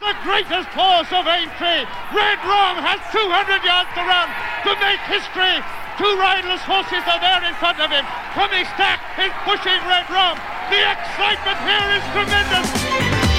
the greatest horse of Aintree. Red Rum has 200 yards to run to make history. Two riderless horses are there in front of him. Tommy Stack is pushing Red Rum. The excitement here is tremendous.